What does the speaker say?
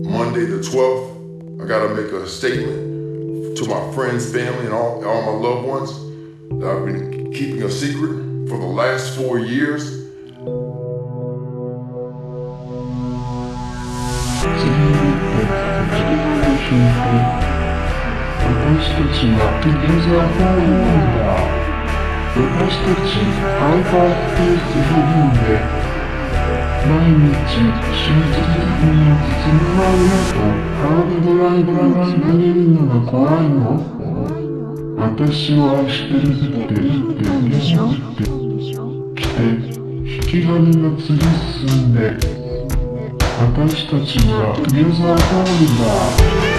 Monday the 12th, I gotta make a statement to my friends, family, and all my loved ones that I've been keeping a secret for the last 4 years. 私たちはトゥゲザーフォーエバー。私たちハイパースペースヘブンで毎日終日に包むままとハードドライバーが投げるのが怖いの。私を愛してるって言って来て引き金が次進んで私たちはトゥゲザーフォーエバー。